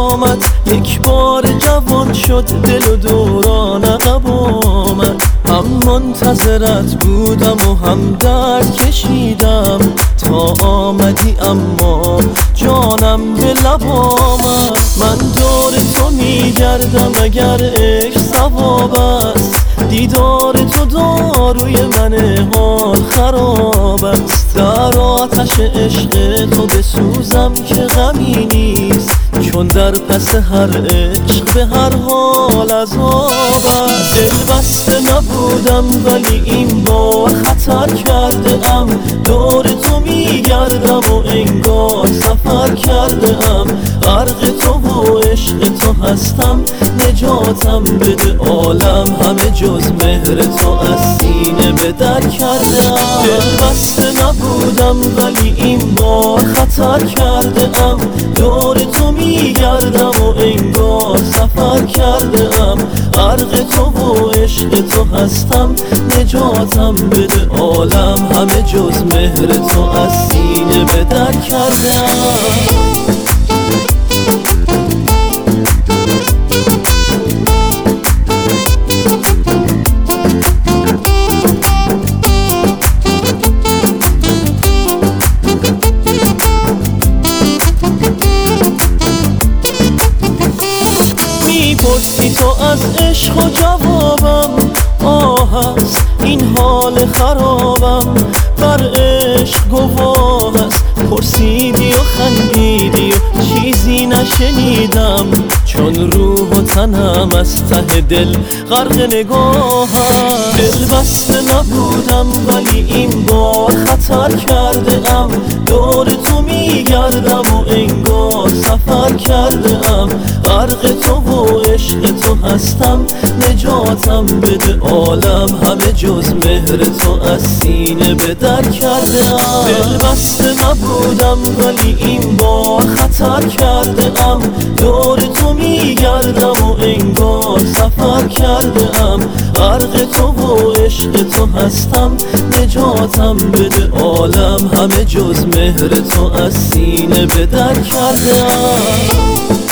آمد، یک بار جوان شد دل و دوران عقب آمد. هم منتظرت بودم و هم درد کشیدم تا آمدی، اما جانم به لب آمد. من دور تو میگردم اگر عشق ثواب است، دیدار تو داروی من حال خراب است. در آتش عشق تو بسوزم که غمی نیست، چون در پس هر عشق به هر حال عذاب است. دل بسته نبودم ولی این بار خطر کرده ام، دور تو میگردم و انگار سفر کرده ام. غرق تو و عشق تو هستم، نجاتم بده عالم همه جز مهر تو از سینه به در کرده ام. دل بسته نبودم ولی این بار خطر کرده ام، دور تو میگردم و انگار سفر کرده ام. غرق تو و عشق تو هستم، نجاتم بده عالم همه جز مهر تو از سینه به در کرده ام. میپرسی تو از عشق و جوابم آه است، این حال خرابم بر عشق گواه است. پرسیدی و خندیدی و چیزی نشنیدم، چون روح و تنم از ته دل غرق نگاهم. دل بسته نبودم ولی این بار خطر کرده ام، دور تو میگردم و انگار سفر کرده ام. غرق تو و عشق تو هستم، نجاتم بده عالم همه جز مهر تو از سینه به در کرده ام. دل بسته نبودم ولی این بار خطر کرده ام، دور تو میگردم و انگار سفر کرده ام. غرق تو و عشق تو هستم، نجاتم بده عالم همه جز مهر تو از سینه به در کرده ام.